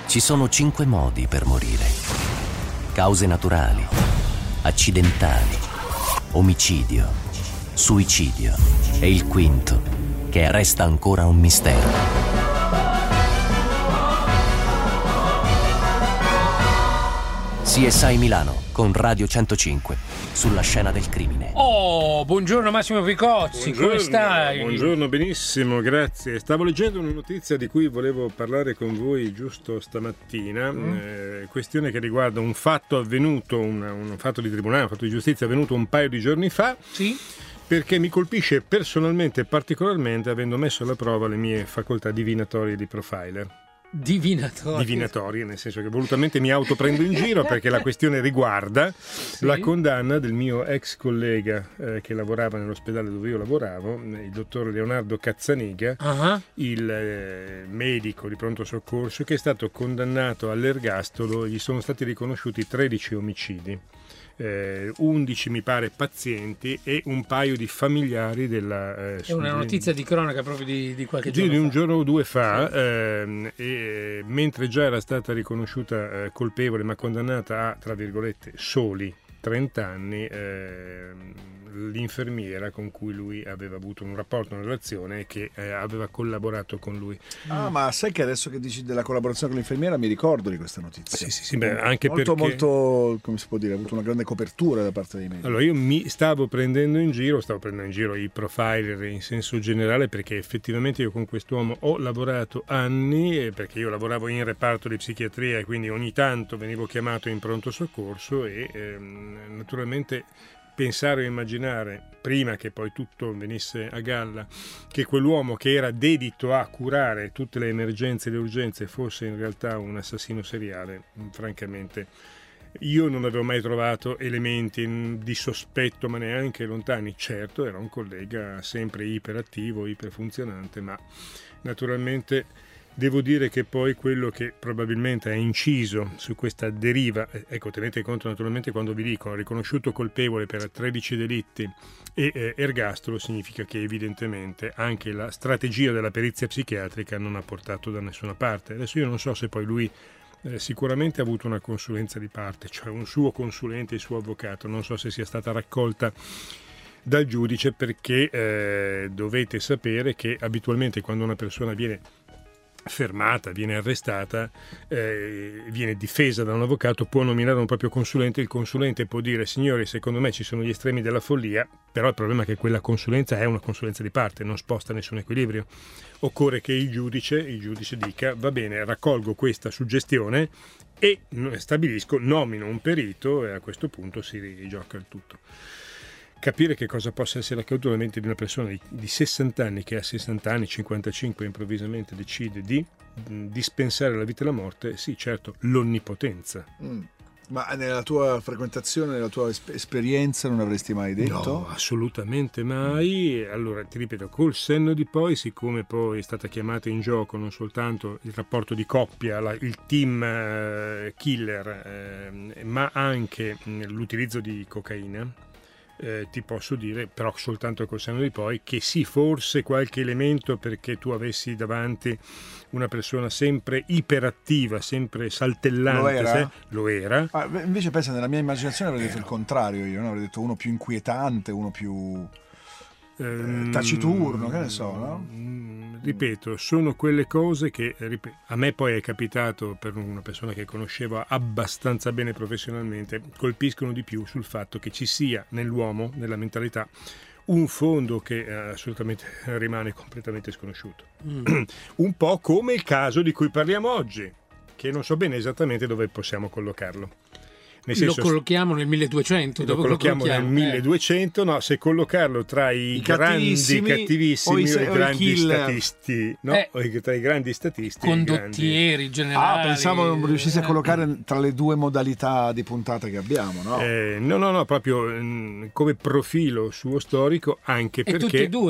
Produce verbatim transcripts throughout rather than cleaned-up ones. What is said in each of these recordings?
Ci sono cinque modi per morire: cause naturali, accidentali, omicidio, suicidio e il quinto, che resta ancora un mistero. C S I Milano con Radio centocinque sulla scena del crimine. Oh, buongiorno Massimo Picozzi, Buongiorno, come stai? Buongiorno, benissimo, grazie. Stavo leggendo una notizia di cui volevo parlare con voi giusto stamattina, mm. eh, questione che riguarda un fatto avvenuto, un, un fatto di tribunale, un fatto di giustizia avvenuto un paio di giorni fa. Sì. Perché mi colpisce personalmente e particolarmente, avendo messo alla prova le mie facoltà divinatorie di profiler. Divinatorie. Divinatorie, nel senso che volutamente mi autoprendo in giro perché la questione riguarda sì. la condanna del mio ex collega eh, che lavorava nell'ospedale dove io lavoravo, il dottor Leonardo Cazzaniga, uh-huh. il eh, medico di pronto soccorso che è stato condannato all'ergastolo. Gli sono stati riconosciuti tredici omicidi. Eh, undici mi pare pazienti e un paio di familiari della eh, è una notizia di cronaca proprio di, di qualche giorno di fa. un giorno o due fa sì. ehm, e mentre già era stata riconosciuta eh, colpevole ma condannata a tra virgolette soli trenta anni, ehm, l'infermiera con cui lui aveva avuto un rapporto, una relazione e che eh, aveva collaborato con lui. Ah, ma sai che adesso che dici della collaborazione con l'infermiera mi ricordo di questa notizia. Sì, sì, sì, beh, anche molto, perché molto, come si può dire, ha avuto una grande copertura da parte dei medici. Allora, io mi stavo prendendo in giro, stavo prendendo in giro i profiler in senso generale, perché effettivamente io con quest'uomo ho lavorato anni, perché io lavoravo in reparto di psichiatria e quindi ogni tanto venivo chiamato in pronto soccorso e ehm, naturalmente pensare o immaginare, prima che poi tutto venisse a galla, che quell'uomo che era dedito a curare tutte le emergenze e le urgenze fosse in realtà un assassino seriale, francamente io non avevo mai trovato elementi di sospetto, ma neanche lontani. Certo, era un collega sempre iperattivo, iperfunzionante, ma naturalmente devo dire che poi quello che probabilmente ha inciso su questa deriva, ecco, tenete conto naturalmente quando vi dico riconosciuto colpevole per tredici delitti e eh, ergastolo, significa che evidentemente anche la strategia della perizia psichiatrica non ha portato da nessuna parte. Adesso io non so se poi lui eh, sicuramente ha avuto una consulenza di parte, cioè un suo consulente, il suo avvocato, non so se sia stata raccolta dal giudice, perché eh, dovete sapere che abitualmente quando una persona viene fermata, viene arrestata, eh, viene difesa da un avvocato, può nominare un proprio consulente, il consulente può dire: signori, secondo me ci sono gli estremi della follia, però il problema è che quella consulenza è una consulenza di parte, non sposta nessun equilibrio. Occorre che il giudice, il giudice dica: va bene, raccolgo questa suggestione e stabilisco, nomino un perito, e a questo punto si rigioca il tutto. Capire che cosa possa essere accaduto nella mente di una persona di, di sessanta anni che a sessanta anni, cinquantacinque, improvvisamente decide di mh, dispensare la vita e la morte, sì, certo, l'onnipotenza. Mm. Ma nella tua frequentazione, nella tua esp- esperienza non avresti mai detto? No, assolutamente mai. Allora, ti ripeto, col senno di poi, siccome poi è stata chiamata in gioco non soltanto il rapporto di coppia, la, il team eh, killer, eh, ma anche mh, l'utilizzo di cocaina, Eh, ti posso dire, però soltanto col senno di poi, che sì, forse qualche elemento, perché tu avessi davanti una persona sempre iperattiva, sempre saltellante. Lo era? Se, lo era. Ah, invece pensa, nella mia immaginazione avrei detto il contrario io, no? Avrei detto uno più inquietante, uno più eh, taciturno, che ne so, no? Ripeto, sono quelle cose che ripeto, a me poi è capitato, per una persona che conoscevo abbastanza bene professionalmente, colpiscono di più sul fatto che ci sia nell'uomo, nella mentalità, un fondo che assolutamente rimane completamente sconosciuto. Mm. Un po' come il caso di cui parliamo oggi, che non so bene esattamente dove possiamo collocarlo. Nel senso, lo collochiamo nel milleduecento, lo collochiamo nel milleduecento, no, se collocarlo tra i, I grandi cattivissimi o i, o i grandi statisti, no? Eh, o i, tra i grandi statisti, condottieri, grandi... generali. Ah, pensavo non riuscissi a collocare tra le due modalità di puntata che abbiamo, no? Eh, no, no, no, proprio mh, come profilo suo storico, anche e perché tutti e due?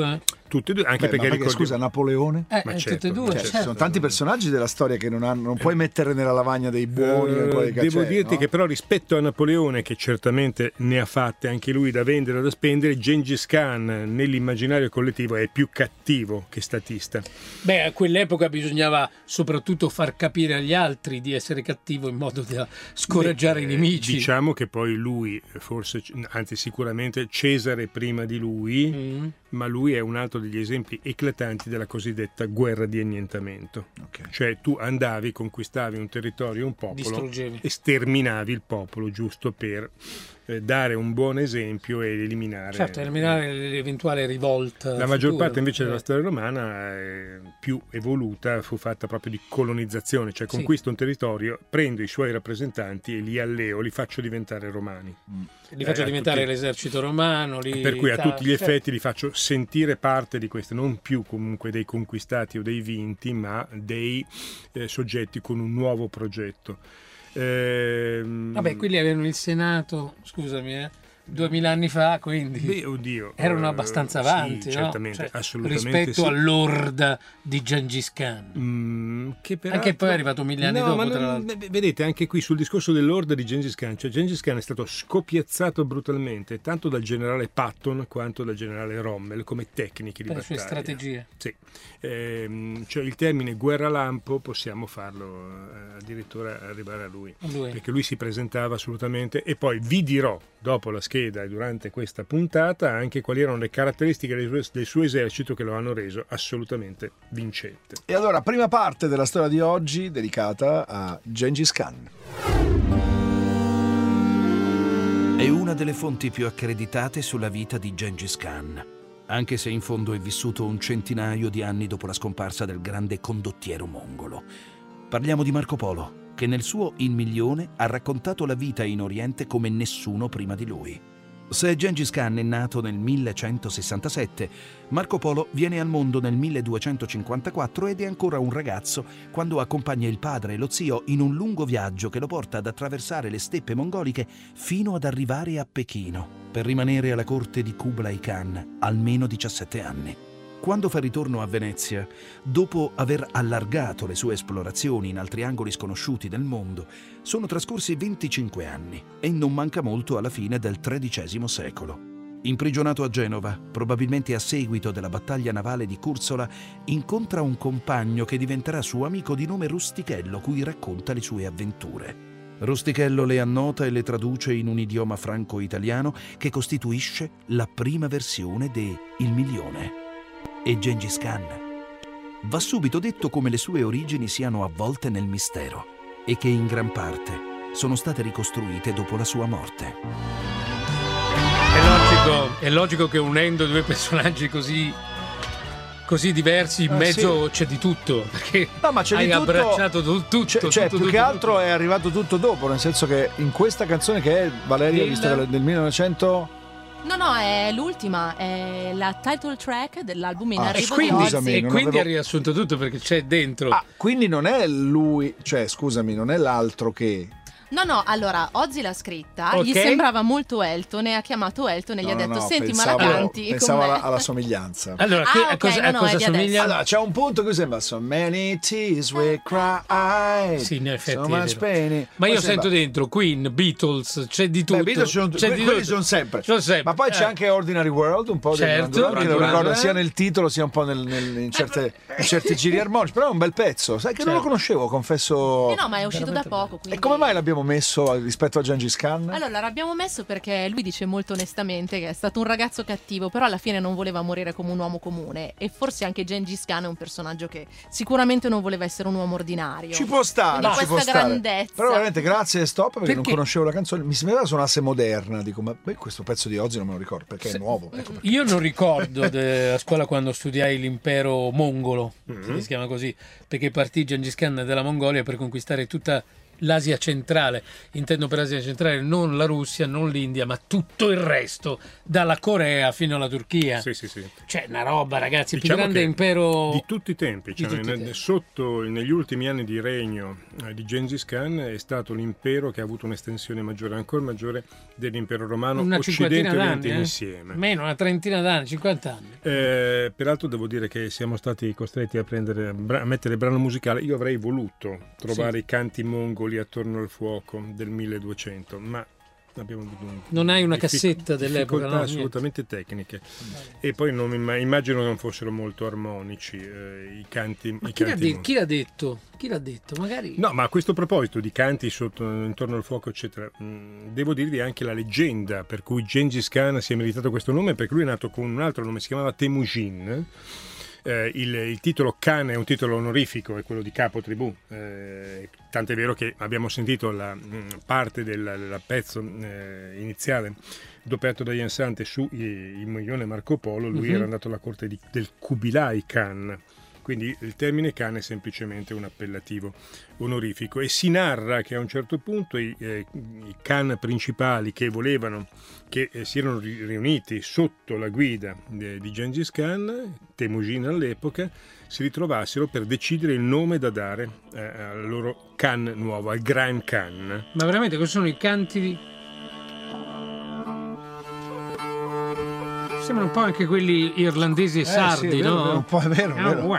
Tutti e due, anche Beh, perché, perché ricordi... scusa, Napoleone? Eh, Ma tutte certo, e due, certo. certo. Ci sono tanti personaggi della storia che non hanno, non puoi mettere nella lavagna dei buoni. Eh, quelli che devo c'è, dirti no? che però rispetto a Napoleone, che certamente ne ha fatte anche lui da vendere e da spendere, Gengis Khan nell'immaginario collettivo è più cattivo che statista. Beh, a quell'epoca bisognava soprattutto far capire agli altri di essere cattivo in modo da scoraggiare Beh, i nemici. Diciamo che poi lui, forse, anzi sicuramente Cesare prima di lui, Mm. ma lui è un altro degli esempi eclatanti della cosiddetta guerra di annientamento. Ok. Cioè tu andavi, conquistavi un territorio, un popolo Distruggevi. e sterminavi il popolo giusto per eh, dare un buon esempio e eliminare. Certo, eliminare l'eventuale rivolta. La maggior futura. parte invece della Eh. storia romana, eh, più evoluta, fu fatta proprio di colonizzazione, cioè Sì. conquisto un territorio, prendo i suoi rappresentanti e li alleo, li faccio diventare romani. Li faccio Eh, a diventare tutti- l'esercito romano. Li... Per cui a ta- tutti gli certo. effetti li faccio sentire parte di queste, non più comunque dei conquistati o dei vinti, ma dei eh, soggetti con un nuovo progetto. Ehm, Vabbè, quelli avevano il Senato, scusami, eh, duemila anni fa, quindi Beh, oddio, erano eh, abbastanza sì, avanti, no? certamente, Cioè, assolutamente rispetto sì. all'orda di Gengis Khan. Mm, che peraltro... Anche poi è arrivato mille anni no, dopo, ma tra non- l'altro. v- vedete anche qui sul discorso dell'orda di Gengis Khan, cioè Gengis Khan è stato scopiazzato brutalmente tanto dal generale Patton quanto dal generale Rommel come tecniche di Per le sue battaglia. strategie. Sì. Ehm, cioè il termine guerra lampo possiamo farlo eh, addirittura arrivare a lui, Lui. perché lui si presentava assolutamente, e poi vi dirò dopo la scheda e durante questa puntata anche quali erano le caratteristiche del suo, del suo esercito che lo hanno reso assolutamente vincente. E allora, prima parte della storia di oggi dedicata a Gengis Khan. È una delle fonti più accreditate sulla vita di Gengis Khan, anche se in fondo è vissuto un centinaio di anni dopo la scomparsa del grande condottiero mongolo. Parliamo di Marco Polo, che nel suo Il Milione ha raccontato la vita in Oriente come nessuno prima di lui. Se Gengis Khan è nato nel millecentosessantasette, Marco Polo viene al mondo nel milleduecentocinquantaquattro ed è ancora un ragazzo quando accompagna il padre e lo zio in un lungo viaggio che lo porta ad attraversare le steppe mongoliche fino ad arrivare a Pechino, per rimanere alla corte di Kublai Khan almeno diciassette anni. Quando fa ritorno a Venezia, dopo aver allargato le sue esplorazioni in altri angoli sconosciuti del mondo, sono trascorsi venticinque anni e non manca molto alla fine del tredicesimo secolo. Imprigionato a Genova, probabilmente a seguito della battaglia navale di Curzola, incontra un compagno che diventerà suo amico di nome Rustichello, cui racconta le sue avventure. Rustichello le annota e le traduce in un idioma franco-italiano che costituisce la prima versione de Il Milione. E Gengis Khan. Va subito detto come le sue origini siano avvolte nel mistero e che in gran parte sono state ricostruite dopo la sua morte. È logico, è logico che unendo due personaggi così, così diversi in Ah, mezzo c'è di tutto, perché No, ma c'è hai di tutto- abbracciato tu- tutto. Cioè, cioè, tutto, più tutto, che altro tutto. è arrivato tutto dopo, nel senso che in questa canzone che è Valeria, Il- visto che è del millenovecento... No, no, è l'ultima, è la title track dell'album In Ah, arrivo Quindi, di scusami, oggi. e non quindi avevo- ha riassunto tutto perché c'è dentro. Ah, quindi non è lui, cioè scusami, non è l'altro che... No, no, allora, Ozzy l'ha scritta, Ok. gli sembrava molto Elton e ha chiamato Elton e gli No, ha no, detto, no, senti, ma pensavo, la canti pensavo com'è?" alla, alla somiglianza. Allora, che, Ah, a ok, cosa, no, a no, cosa è di somiglia? adesso. Allora, c'è un punto che sembra So many tears we cry. Sì, in effetti So è much vero. pain. Ma io Poi sento sembra- dentro Queen, Beatles, c'è di tutto. Beh, Beatles sono, c'è que- di quelli tutto. sono sempre. Sono sempre. Ma poi c'è Eh. anche Ordinary World, un po' Certo, di Duran Duran, che lo Duran ricordo Duran. sia nel titolo sia un po' nel- nel- in, certe, in certi giri armonici. Però è un bel pezzo, sai che non lo Certo. conoscevo, confesso. Eh no, ma è uscito Veramente da poco, quindi... E come mai l'abbiamo messo rispetto a Gengis Khan? Allora, l'abbiamo messo perché lui dice molto onestamente che è stato un ragazzo cattivo, però alla fine non voleva morire come un uomo comune e forse anche Gengis Khan è un personaggio che sicuramente non voleva essere un uomo ordinario. Ci può stare, Quindi ci può questa stare. grandezza. Però veramente grazie stop perché, non Perché? conoscevo la canzone. Mi sembrava suonasse moderna. Dico, ma beh, questo pezzo di oggi non me lo ricordo perché è nuovo. Ecco perché. Io non ricordo de- a scuola quando studiai l'impero mongolo, che si chiama così, perché partì Gengis Khan dalla Mongolia per conquistare tutta l'Asia centrale, intendo per Asia centrale non la Russia, non l'India, ma tutto il resto, dalla Corea fino alla Turchia. Sì, sì, sì. Cioè, una roba, ragazzi, il diciamo più grande impero di tutti i tempi. di Cioè, tutti i ne- tempi. Sotto, negli ultimi anni di regno eh, di Gengis Khan è stato l'impero che ha avuto un'estensione maggiore, ancora maggiore dell'impero romano, una Occidente cinquantina e d'anni, Oriente eh? insieme. Meno, una trentina d'anni, cinquanta anni. Eh, peraltro devo dire che siamo stati costretti a, prendere, a mettere brano musicale. Io avrei voluto trovare Sì. i canti mongoli attorno al fuoco del milleduecento, ma abbiamo avuto un- Non hai una diffic- cassetta dell'epoca, difficoltà no? assolutamente tecniche, e poi non imma- immagino che non fossero molto armonici eh, i canti, Ma i chi l'ha, canti de- mongoli. chi l'ha detto? Chi l'ha detto? Magari... No, ma a questo proposito di canti sotto, intorno al fuoco, eccetera, mh, devo dirvi anche la leggenda per cui Gengis Khan si è meritato questo nome, perché lui è nato con un altro nome, si chiamava Temujin. Eh, il, il titolo Khan è un titolo onorifico, è quello di capo tribù, eh, tant'è vero che abbiamo sentito la mh, parte del, del pezzo eh, iniziale doppiato da Ian Sante su I- Il Milione Marco Polo. Lui Mhm. era andato alla corte di- del Kubilai Khan, quindi il termine Khan è semplicemente un appellativo onorifico, e si narra che a un certo punto i, eh, i Khan principali che volevano, che eh, si erano ri- riuniti sotto la guida de- di Gengis Khan, Temujin all'epoca, si ritrovassero per decidere il nome da dare eh, al loro Khan nuovo, al Gran Khan. Ma veramente, questi sono i canti di... Sembrano un po' anche quelli irlandesi e Eh, sardi, sì, è vero, no? è un po' è vero, è vero.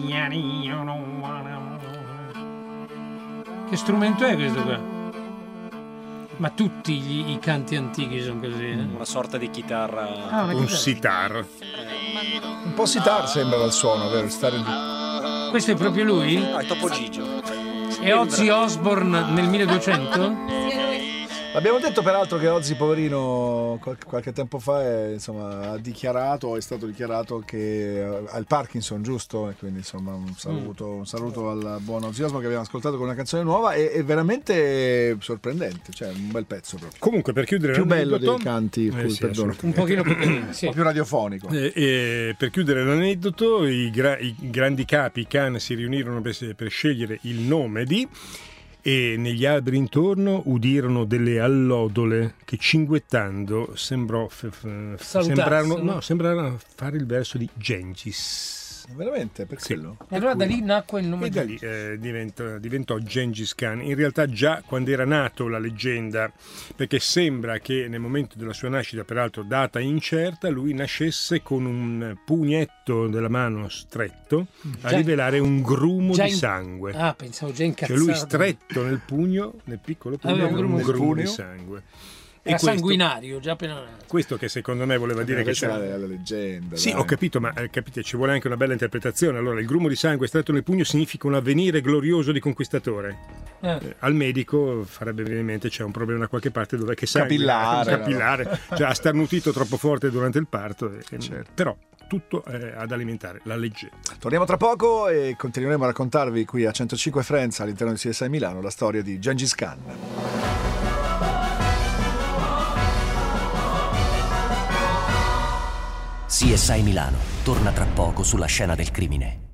Che strumento è questo qua? Ma tutti gli- i canti antichi sono così, eh? Una sorta di chitarra. Ah, una Un chitarra. sitar. Un po' sitar sembra dal suono, vero? Il sitar di- Questo è proprio lui? No, è Topo Gigio. È Ozzy Osbourne nel milleduecento? Abbiamo detto peraltro che Ozzy, poverino, qualche, qualche tempo fa è, insomma, ha dichiarato, è stato dichiarato che eh, ha il Parkinson, giusto? E quindi insomma un saluto, un saluto al buon Ozzy Osbourne che abbiamo ascoltato con una canzone nuova, e è veramente sorprendente, cioè un bel pezzo proprio. Comunque, per chiudere Più bello l'aneddoto- dei canti, Eh, col sì, perdono. assolutamente. Un pochino più carino, sì. Un po' più radiofonico. Eh, e per chiudere l'aneddoto, i, gra- i grandi capi, i Khan, si riunirono per, per scegliere il nome di, e negli alberi intorno udirono delle allodole che, cinguettando, sembrò f- f- sembrarono, no, sembrarono fare il verso di Gengis. Veramente, per Sì. quello. E allora da lì nacque il nome E da lì eh, diventa- diventò Gengis Khan. In realtà già quando era nato la leggenda, perché sembra che nel momento della sua nascita, peraltro data incerta, lui nascesse con un pugnetto della mano stretto a Già- rivelare un grumo già di in- sangue. Ah, pensavo già Cioè incazzato. lui stretto nel pugno, nel piccolo pugno, Aveva un aveva un grumo grumo, nel di pugno. sangue. Era questo, sanguinario, già appena nato. questo che secondo me voleva dire che Questa c'era... è la, la leggenda. Sì, dai. ho capito, ma eh, capite, ci vuole anche una bella interpretazione. Allora, il grumo di sangue stretto nel pugno significa un avvenire glorioso di conquistatore. Eh. Eh, al medico farebbe venire in mente c'è un problema da qualche parte dove che sangue, Capillare, un capillare, cioè ha starnutito troppo forte durante il parto, e- e- Certo. però tutto eh, ad alimentare la leggenda. Torniamo tra poco e continueremo a raccontarvi qui a centocinque Friends, all'interno di C S I Milano, la storia di Gengis Khan. C S I Milano torna tra poco sulla scena del crimine.